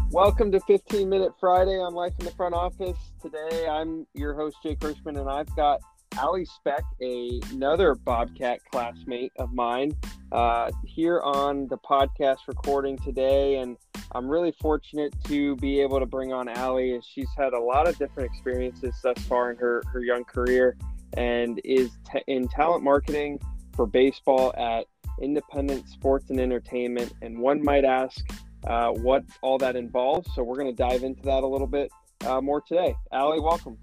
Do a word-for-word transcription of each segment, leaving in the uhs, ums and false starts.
Welcome to fifteen Minute Friday on Life in the Front Office. Today, I'm your host, Jake Hirschman, and I've got Allie Speck, a, another Bobcat classmate of mine, uh, here on the podcast recording today. And I'm really fortunate to be able to bring on Allie, as she's had a lot of different experiences thus far in her, her young career and is t- in talent marketing for baseball at Independent Sports and Entertainment. And one might ask, Uh, what all that involves. So we're going to dive into that a little bit uh, more today. Allie, welcome.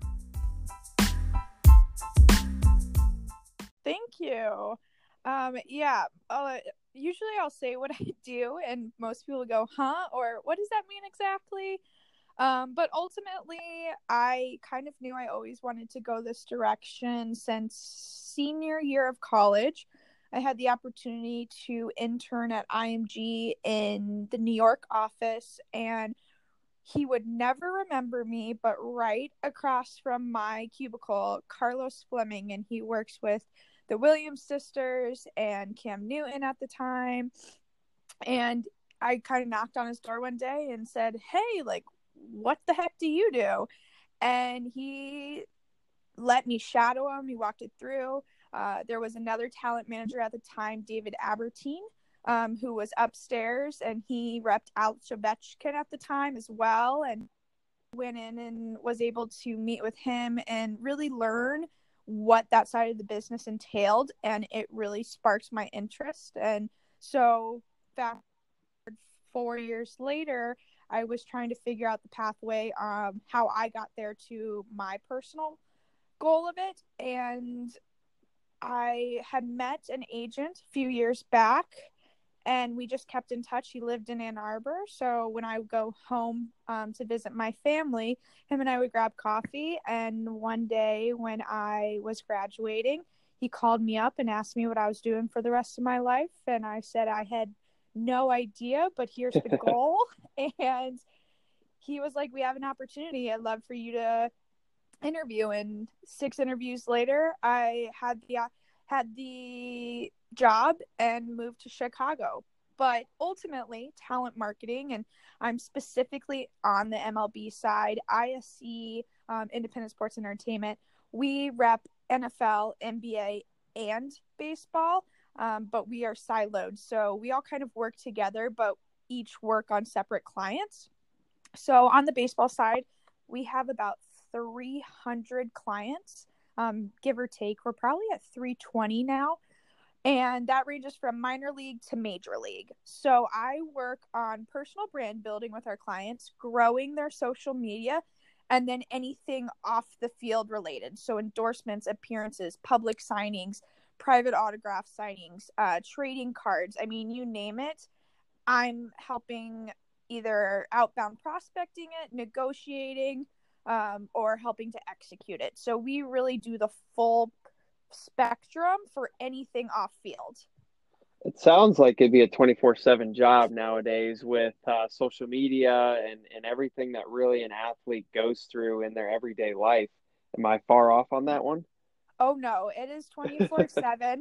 Thank you. Um, yeah, uh, usually I'll say what I do and most people go, huh? Or what does that mean exactly? Um, but ultimately, I kind of knew I always wanted to go this direction since senior year of college. I had the opportunity to intern at I M G in the New York office, and he would never remember me, but right across from my cubicle, Carlos Fleming, and he works with the Williams sisters and Cam Newton at the time. And I kind of knocked on his door one day and said, hey, like, what the heck do you do? And he let me shadow him. He walked it through. Uh, there was another talent manager at the time, David Abertine, um, who was upstairs, and he repped Alex Ovechkin at the time as well, and went in and was able to meet with him and really learn what that side of the business entailed, and it really sparked my interest. And so fast forward four years later, I was trying to figure out the pathway, um, how I got there to my personal goal of it. And I had met an agent a few years back, and we just kept in touch. He lived in Ann Arbor, so when I would go home um, to visit my family, him and I would grab coffee. And one day when I was graduating, he called me up and asked me what I was doing for the rest of my life, and I said I had no idea, but here's the goal. And he was like, we have an opportunity. I'd love for you to interview. And six interviews later, I had the had the job and moved to Chicago. But ultimately, talent marketing, and I'm specifically on the M L B side, I S C, um, Independent Sports and Entertainment. We rep N F L, N B A, and baseball, um, but we are siloed. So we all kind of work together, but each work on separate clients. So on the baseball side, we have about three hundred clients, um, give or take. We're probably at three twenty now, and that ranges from minor league to major league. So I work on personal brand building with our clients, growing their social media, and then anything off the field related. So endorsements, appearances, public signings, private autograph signings, uh, trading cards. I mean, you name it. I'm helping either outbound prospecting it, negotiating, um, or helping to execute it. So we really do the full spectrum for anything off field. It sounds like it'd be a twenty-four seven job nowadays with uh, social media and, and everything that really an athlete goes through in their everyday life. Am I far off on that one? Oh, no, it is twenty-four seven.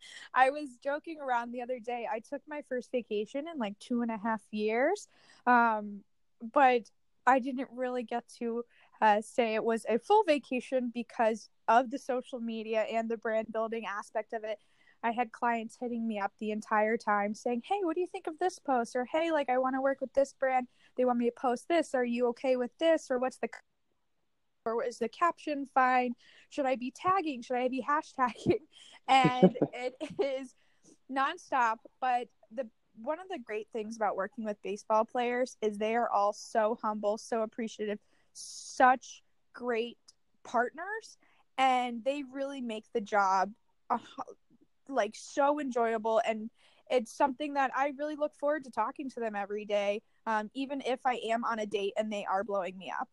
I was joking around the other day. I took my first vacation in like two and a half years, um, but I didn't really get to uh, say it was a full vacation because of the social media and the brand building aspect of it. I had clients hitting me up the entire time saying, hey, what do you think of this post? Or, hey, like, I want to work with this brand. They want me to post this. Are you okay with this? Or what's the or is the caption fine? Should I be tagging? Should I be hashtagging? And it is nonstop. But the one of the great things about working with baseball players is they are all so humble, so appreciative, such great partners, and they really make the job uh, like so enjoyable. And it's something that I really look forward to talking to them every day, um, even if I am on a date and they are blowing me up.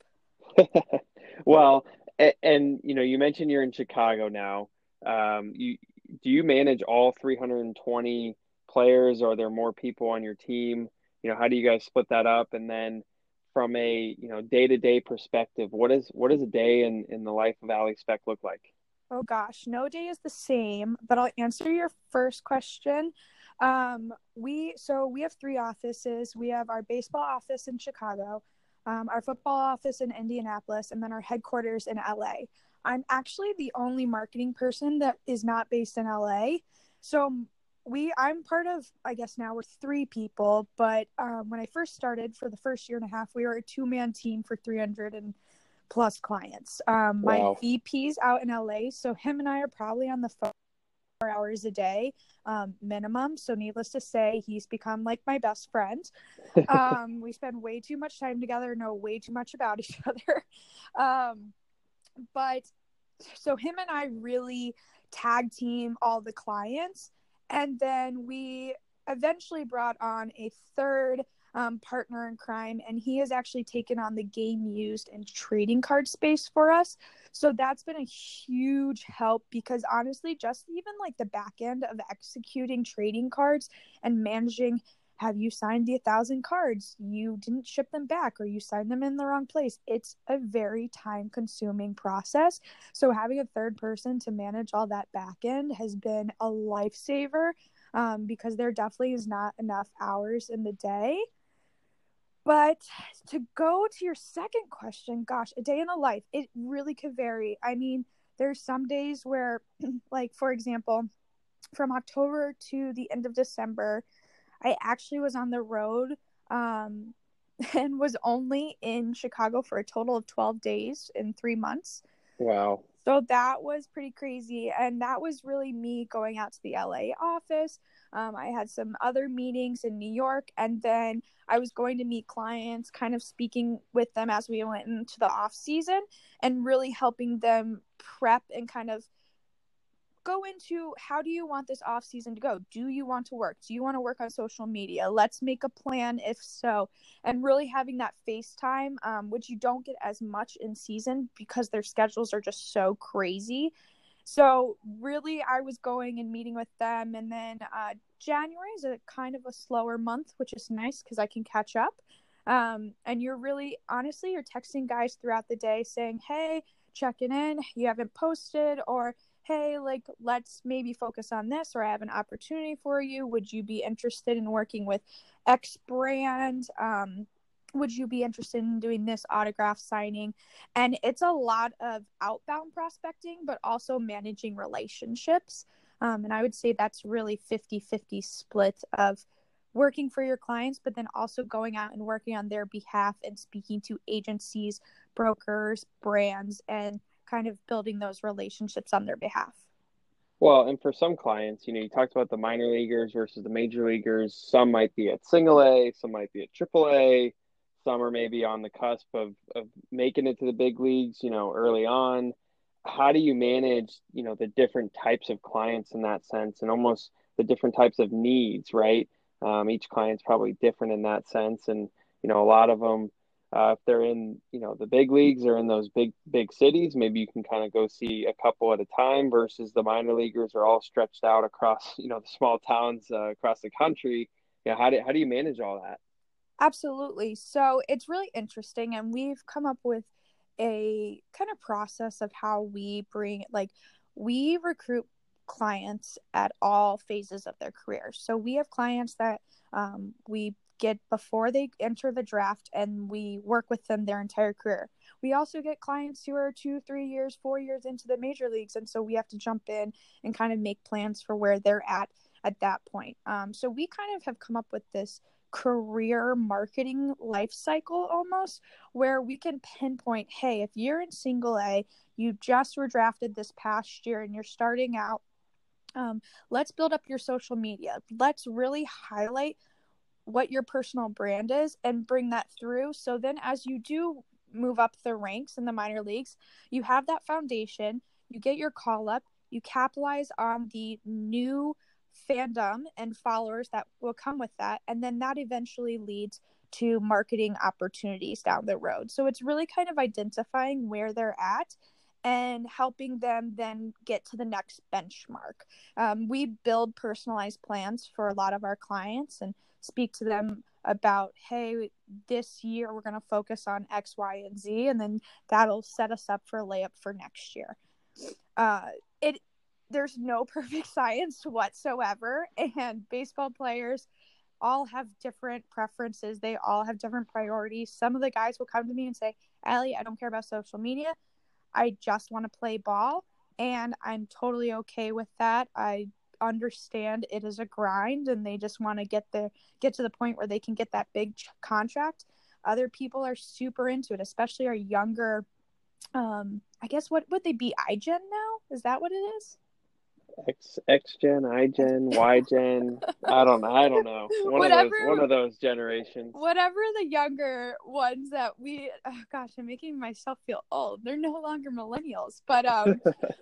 Well, and, and you know, you mentioned you're in Chicago now. Um, you do you manage all three hundred twenty players, or are there more people on your team? You know, how do you guys split that up? And then from a, you know, day-to-day perspective, what is what does a day in, in the life of Allie Speck look like? Oh gosh, no day is the same, but I'll answer your first question. Um, we so we have three offices. We have our baseball office in Chicago, um, our football office in Indianapolis, and then our headquarters in L A. I'm actually the only marketing person that is not based in L A. So we I'm part of, I guess now we're three people, but um, when I first started for the first year and a half, we were a two-man team for three hundred plus clients. Um, my Wow. V P's out in L A, so him and I are probably on the phone four hours a day, um, minimum. So needless to say, he's become like my best friend. Um, we spend way too much time together, know way too much about each other. Um, but so him and I really tag team all the clients, and then we eventually brought on a third um, partner in crime, and he has actually taken on the game used and trading card space for us. So that's been a huge help, because honestly, just even like the back end of executing trading cards and managing, have you signed the a thousand cards, you didn't ship them back, or you signed them in the wrong place, it's a very time consuming process. So having a third person to manage all that back end has been a lifesaver, um, because there definitely is not enough hours in the day. But to go to your second question, gosh, a day in the life, it really could vary. I mean, there's some days where, like, for example, from October to the end of December, I actually was on the road, um, and was only in Chicago for a total of twelve days in three months. Wow. So that was pretty crazy. And that was really me going out to the L A office. Um, I had some other meetings in New York, and then I was going to meet clients, kind of speaking with them as we went into the off season, and really helping them prep and kind of go into, how do you want this off season to go? Do you want to work? Do you want to work on social media? Let's make a plan if so. And really having that FaceTime, um, which you don't get as much in season because their schedules are just so crazy. So really, I was going and meeting with them. And then uh, January is a kind of a slower month, which is nice because I can catch up. Um, and you're really, honestly, you're texting guys throughout the day saying, hey, checking in, you haven't posted, or hey, like, let's maybe focus on this, or I have an opportunity for you. Would you be interested in working with X brand? Um, would you be interested in doing this autograph signing? And it's a lot of outbound prospecting, but also managing relationships. Um, and I would say that's really fifty-fifty split of working for your clients, but then also going out and working on their behalf and speaking to agencies, brokers, brands, and kind of building those relationships on their behalf. Well, and for some clients, you know, you talked about the minor leaguers versus the major leaguers. Some might be at single A, some might be at triple A, some are maybe on the cusp of, of making it to the big leagues, you know, early on. How do you manage, you know, the different types of clients in that sense, and almost the different types of needs, right? Um, each client's probably different in that sense. And, you know, a lot of them, uh, if they're in, you know, the big leagues or in those big, big cities, maybe you can kind of go see a couple at a time, versus the minor leaguers are all stretched out across, you know, the small towns uh, across the country. Yeah. How do, how do you manage all that? Absolutely. So it's really interesting. And we've come up with a kind of process of how we bring, like, we recruit clients at all phases of their career. So we have clients that um, we get before they enter the draft, and we work with them their entire career. We also get clients who are two, three years, four years into the major leagues. And so we have to jump in and kind of make plans for where they're at at that point. Um, so we kind of have come up with this career marketing life cycle almost, where we can pinpoint, hey, if you're in single A, you just were drafted this past year and you're starting out, um, let's build up your social media. Let's really highlight what your personal brand is and bring that through. So then as you do move up the ranks in the minor leagues, you have that foundation, you get your call up, you capitalize on the new fandom and followers that will come with that. And then that eventually leads to marketing opportunities down the road. So it's really kind of identifying where they're at and helping them then get to the next benchmark. Um, we build personalized plans for a lot of our clients and speak to them about, hey, this year we're going to focus on X, Y, and Z, and then that'll set us up for a layup for next year. uh, it there's no perfect science whatsoever, and baseball players all have different preferences. They all have different priorities. Some of the guys will come to me and say, Allie, I don't care about social media. I just want to play ball, and I'm totally okay with that. I understand it is a grind, and they just want to get the get to the point where they can get that big ch- contract. Other people are super into it, especially our younger, um, I guess what would they be, iGen now? Is that what it is? X X Gen, iGen, Y Gen. I don't know. I don't know. One Whatever, of those. One of those generations. whatever the younger ones that we. Oh gosh, I'm making myself feel old. They're no longer millennials, but um,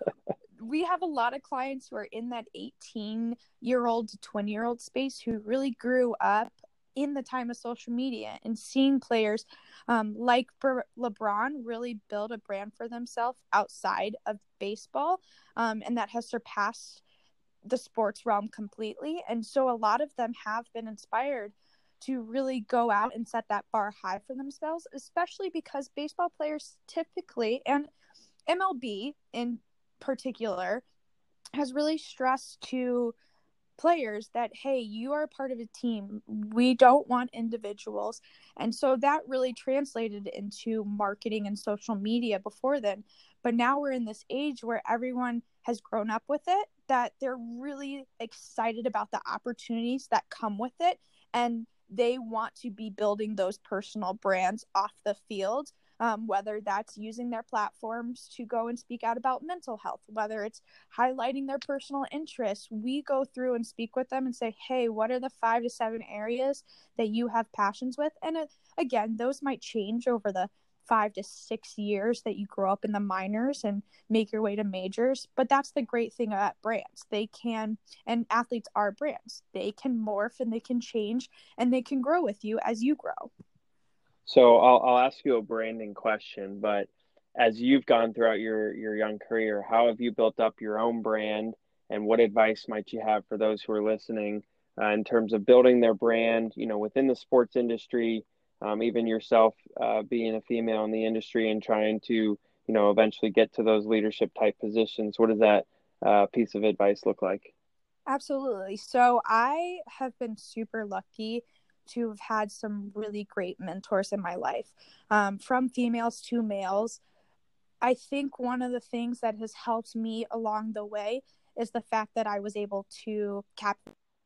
we have a lot of clients who are in that eighteen year old to twenty year old space who really grew up in the time of social media and seeing players um, like LeBron really build a brand for themselves outside of baseball, um, and that has surpassed the sports realm completely. And so a lot of them have been inspired to really go out and set that bar high for themselves, especially because baseball players typically, and M L B in particular, has really stressed to players that, hey, you are part of a team. We don't want individuals. And so that really translated into marketing and social media before then. But now we're in this age where everyone has grown up with it, that they're really excited about the opportunities that come with it. And they want to be building those personal brands off the field. Um, whether that's using their platforms to go and speak out about mental health, whether it's highlighting their personal interests. We go through and speak with them and say, hey, what are the five to seven areas that you have passions with? And uh, again, those might change over the five to six years that you grow up in the minors and make your way to majors. But that's the great thing about brands. They can, and athletes are brands. They can morph and they can change and they can grow with you as you grow. So I'll I'll ask you a branding question, but as you've gone throughout your your young career, how have you built up your own brand, and what advice might you have for those who are listening uh, in terms of building their brand, you know, within the sports industry, um, even yourself uh, being a female in the industry and trying to, you know, eventually get to those leadership type positions? What does that uh, piece of advice look like? Absolutely. So I have been super lucky to have had some really great mentors in my life, um, from females to males. I think one of the things that has helped me along the way is the fact that I was able to cap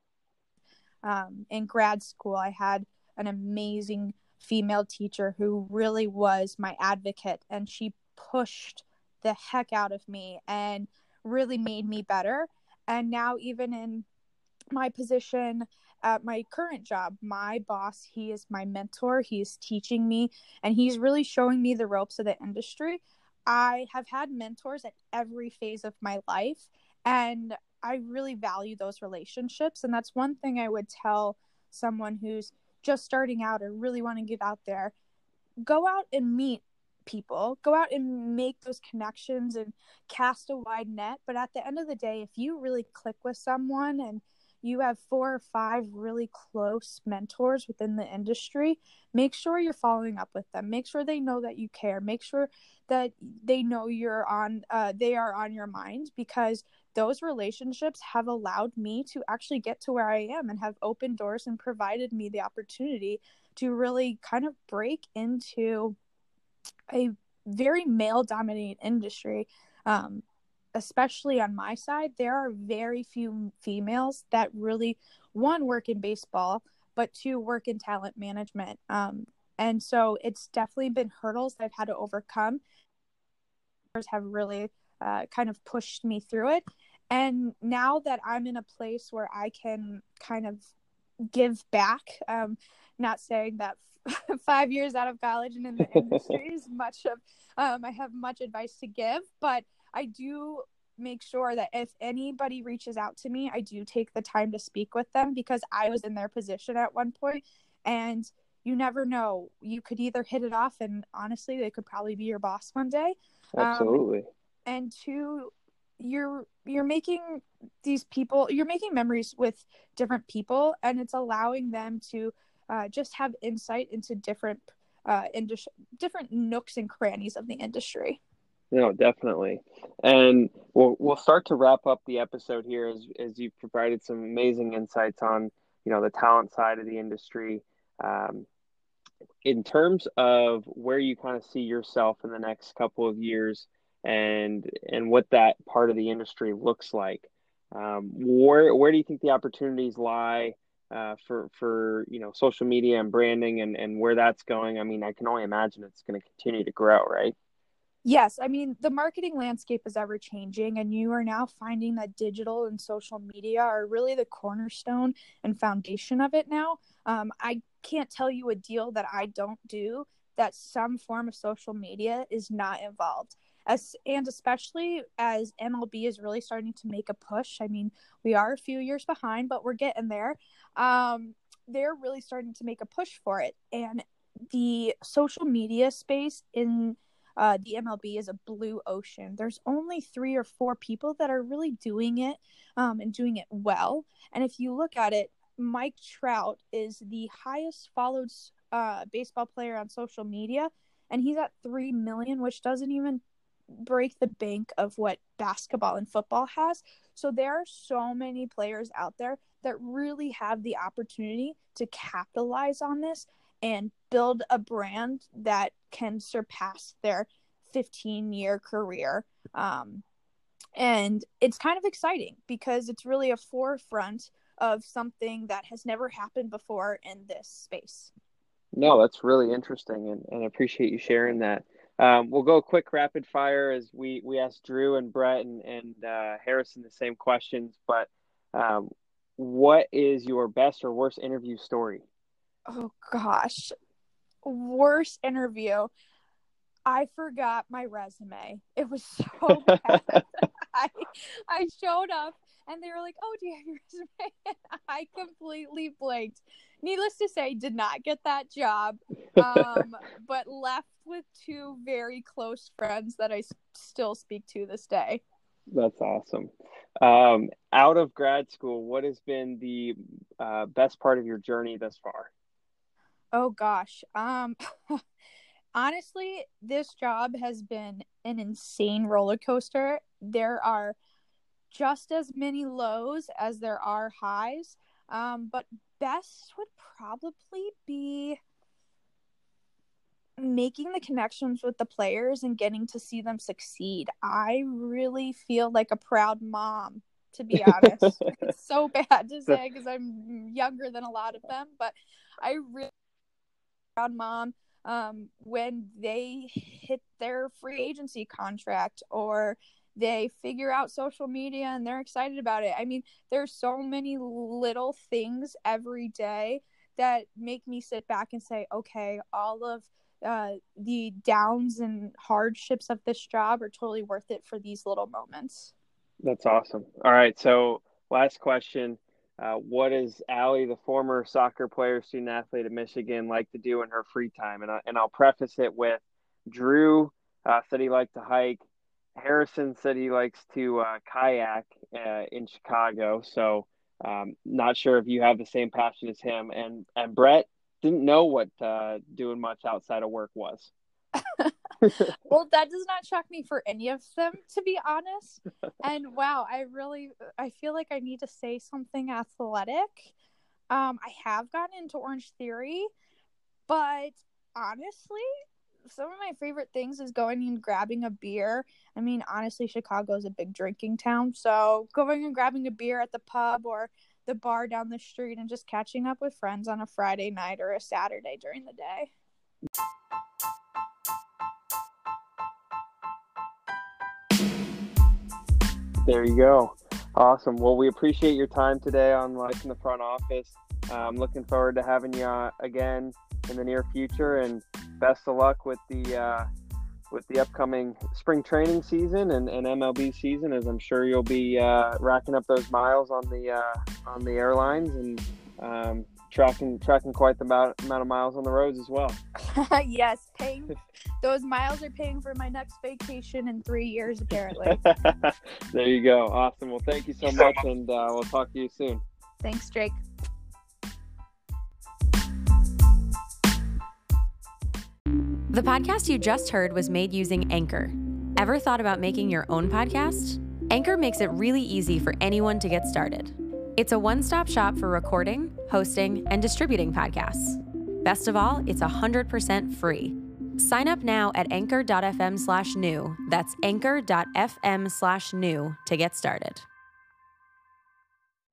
um, in grad school. I had an amazing female teacher who really was my advocate, and she pushed the heck out of me and really made me better. And now, even in my position at my current job, my boss, he is my mentor. He's teaching me, and he's really showing me the ropes of the industry. I have had mentors at every phase of my life, and I really value those relationships. And that's one thing I would tell someone who's just starting out or really want to get out there. Go out and meet people, go out and make those connections and cast a wide net. But at the end of the day, if you really click with someone and you have four or five really close mentors within the industry, make sure you're following up with them. Make sure they know that you care. Make sure that they know you're on, uh, they are on your mind, because those relationships have allowed me to actually get to where I am and have opened doors and provided me the opportunity to really kind of break into a very male dominated industry. Um, especially on my side, there are very few females that really, one, work in baseball, but two, work in talent management. Um, and so it's definitely been hurdles I've had to overcome. Have really uh, kind of pushed me through it. And now that I'm in a place where I can kind of give back, um, not saying that five years out of college and in the industry is much of, um, I have much advice to give, but I do make sure that if anybody reaches out to me, I do take the time to speak with them, because I was in their position at one point, and you never know. You could either hit it off, and honestly, they could probably be your boss one day. Absolutely. Um, and two, you're you're making these people, you're making memories with different people, and it's allowing them to uh, just have insight into different uh, industry, different nooks and crannies of the industry. No, definitely. And we'll we'll start to wrap up the episode here as as you've provided some amazing insights on, you know, the talent side of the industry. Um, in terms of where you kind of see yourself in the next couple of years and and what that part of the industry looks like, um, where where do you think the opportunities lie uh, for for you know social media and branding and and where that's going? I mean, I can only imagine it's going to continue to grow, right? Yes, I mean, the marketing landscape is ever changing, and you are now finding that digital and social media are really the cornerstone and foundation of it now. Um, I can't tell you a deal that I don't do that some form of social media is not involved. As, and especially as M L B is really starting to make a push. I mean, we are a few years behind, but we're getting there. Um, they're really starting to make a push for it. And the social media space in uh, the M L B is a blue ocean. There's only three or four people that are really doing it um, and doing it well. And if you look at it, Mike Trout is the highest followed uh, baseball player on social media, and he's at three million, which doesn't even break the bank of what basketball and football has. So there are so many players out there that really have the opportunity to capitalize on this and build a brand that can surpass their fifteen year career. Um, and it's kind of exciting because it's really a forefront of something that has never happened before in this space. No, that's really interesting, and, and I appreciate you sharing that. Um, we'll go quick rapid fire as we, we asked Drew and Brett and, and uh, Harrison the same questions, but um, what is your best or worst interview story? Oh gosh, worst interview. I forgot my resume. It was so bad. I I showed up and they were like, "Oh, do you have your resume?" And I completely blanked. Needless to say, did not get that job, um, but left with two very close friends that I s- still speak to this day. That's awesome. Um, out of grad school, what has been the uh, best part of your journey thus far? Oh gosh. Um honestly, this job has been an insane roller coaster. There are just as many lows as there are highs. Um, but best would probably be making the connections with the players and getting to see them succeed. I really feel like a proud mom, to be honest. It's so bad to say because I'm younger than a lot of them, but I really proud mom um, when they hit their free agency contract or they figure out social media and they're excited about it. I mean, there's so many little things every day that make me sit back and say, okay, all of uh, the downs and hardships of this job are totally worth it for these little moments. That's awesome. All right, so last question. Uh, what does Allie, the former soccer player, student athlete at Michigan, like to do in her free time? And, I, and I'll preface it with Drew uh, said he liked to hike. Harrison said he likes to uh, kayak uh, in Chicago. So um, not sure if you have the same passion as him. And, and Brett didn't know what uh, doing much outside of work was. Well, that does not shock me for any of them, to be honest. And wow, I really, I feel like I need to say something athletic. Um, I have gotten into Orange Theory, but honestly, some of my favorite things is going and grabbing a beer. I mean, honestly, Chicago is a big drinking town, so going and grabbing a beer at the pub or the bar down the street and just catching up with friends on a Friday night or a Saturday during the day. There you go. Awesome. Well, we appreciate your time today on Life in the Front Office. I'm looking forward to having you uh, again in the near future, and best of luck with the uh, with the upcoming spring training season and, and M L B season, as I'm sure you'll be uh, racking up those miles on the uh, on the airlines and um, tracking tracking quite the amount, amount of miles on the roads as well. Yes, paying those miles are paying for my next vacation in three years, apparently. There you go. Awesome. Well, thank you so much, and uh, we'll talk to you soon. Thanks, Jake. The podcast you just heard was made using Anchor. Ever thought about making your own podcast? Anchor makes it really easy for anyone to get started. It's a one-stop shop for recording, hosting, and distributing podcasts. Best of all, it's one hundred percent free. Sign up now at anchor.fm slash new. That's anchor.fm slash new to get started.